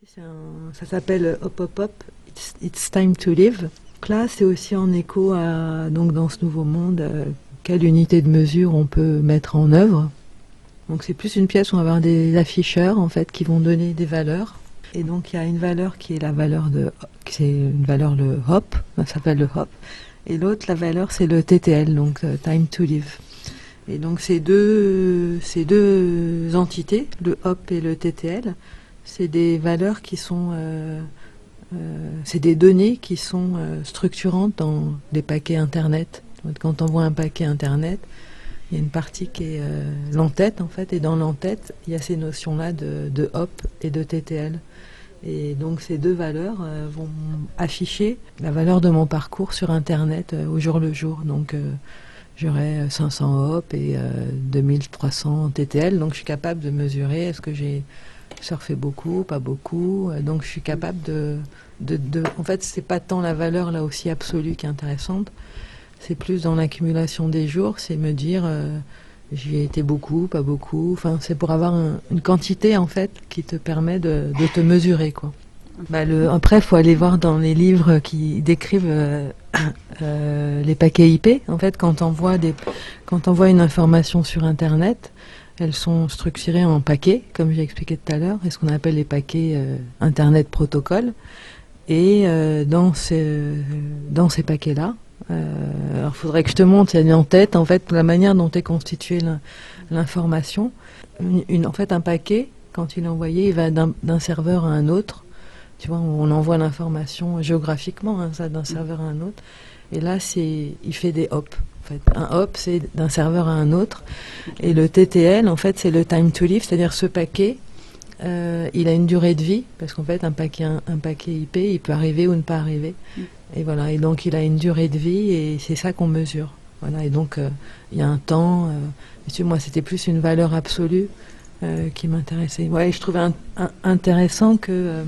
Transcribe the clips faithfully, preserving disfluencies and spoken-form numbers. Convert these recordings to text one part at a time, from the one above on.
C'est un- ça s'appelle Hop Hop Hop, It's, It's Time to Live. Donc là, c'est aussi en écho à, donc dans ce nouveau monde, euh, quelle unité de mesure on peut mettre en œuvre. Donc c'est plus une pièce où on va avoir des afficheurs en fait qui vont donner des valeurs. Et donc il y a une valeur qui est la valeur de, c'est une valeur le hop, ça s'appelle le hop. Et l'autre, la valeur, c'est le T T L, donc uh, time to live. Et donc ces deux, ces deux entités, le hop et le T T L, c'est des valeurs qui sont, euh, euh, c'est des données qui sont euh, structurantes dans les paquets Internet. Donc, quand on voit un paquet Internet, il y a une partie qui est euh, l'entête en fait, et dans l'entête, il y a ces notions-là de, de hop et de T T L. Et donc ces deux valeurs euh, vont afficher la valeur de mon parcours sur Internet euh, au jour le jour. Donc euh, j'aurai cinq cents hop et euh, deux mille trois cents T T L. Donc je suis capable de mesurer est-ce que j'ai surfé beaucoup, pas beaucoup. Donc je suis capable de... de, de en fait, c'est pas tant la valeur là aussi absolue qui est intéressante. C'est plus dans l'accumulation des jours, c'est me dire euh, j'y ai été beaucoup, pas beaucoup. Enfin, c'est pour avoir un, une quantité en fait qui te permet de, de te mesurer quoi. Bah, le, après, il faut aller voir dans les livres qui décrivent euh, euh, les paquets I P. En fait, quand on voit des, quand on voit une information sur Internet, elles sont structurées en paquets, comme j'ai expliqué tout à l'heure, et ce qu'on appelle les paquets euh, Internet protocole. Et euh, dans ces, dans ces paquets-là, euh, alors il faudrait que je te montre, il y a en tête, en fait, la manière dont est constituée l'information. Une, une, en fait, un paquet, quand il est envoyé, il va d'un d'un serveur à un autre. Tu vois, on envoie l'information géographiquement, hein, ça, d'un serveur à un autre. Et là, c'est, il fait des hops. En fait, un hop, c'est d'un serveur à un autre. Et le T T L, en fait, c'est le time to live, c'est-à-dire ce paquet, euh, il a une durée de vie, parce qu'en fait, un paquet, un, un paquet I P, il peut arriver ou ne pas arriver. Et voilà. Et donc, il a une durée de vie, et c'est ça qu'on mesure. Voilà. Et donc, euh, il y a un temps. Euh, monsieur, moi, c'était plus une valeur absolue euh, qui m'intéressait. Ouais, je trouvais un, un, intéressant que euh,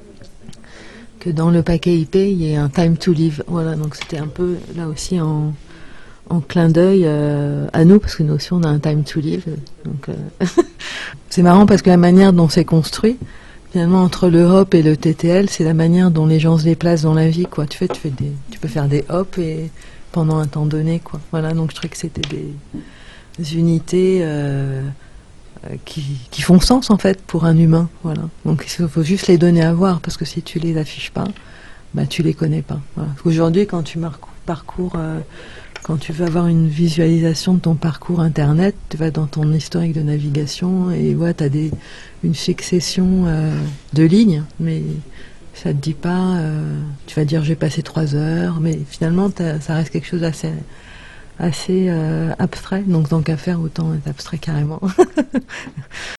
que dans le paquet I P, il y ait un time to live. Voilà. Donc, c'était un peu là aussi en en clin d'œil euh, à nous, parce que nous aussi on a un time to live. Donc euh, c'est marrant parce que la manière dont c'est construit, finalement entre le hop et le T T L, c'est la manière dont les gens se déplacent dans la vie, quoi. Tu fais, tu fais des, tu peux faire des hops et pendant un temps donné, quoi. Voilà, donc je trouvais que c'était des, des unités euh, qui, qui font sens en fait pour un humain. Voilà. Donc il faut juste les donner à voir, parce que si tu les affiches pas, bah tu les connais pas. Voilà. Aujourd'hui, quand tu parcours euh, quand tu veux avoir une visualisation de ton parcours Internet, tu vas dans ton historique de navigation et ouais, tu as des, une succession euh, de lignes, mais ça te dit pas, euh, tu vas dire j'ai passé trois heures, mais finalement ça reste quelque chose d'assez assez, euh, abstrait, donc tant qu'à faire, autant être abstrait carrément.